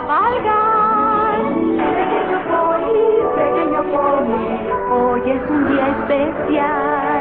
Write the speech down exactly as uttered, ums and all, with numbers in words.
cabalgar. Pequeño pony, pequeño pony, hoy es un día especial.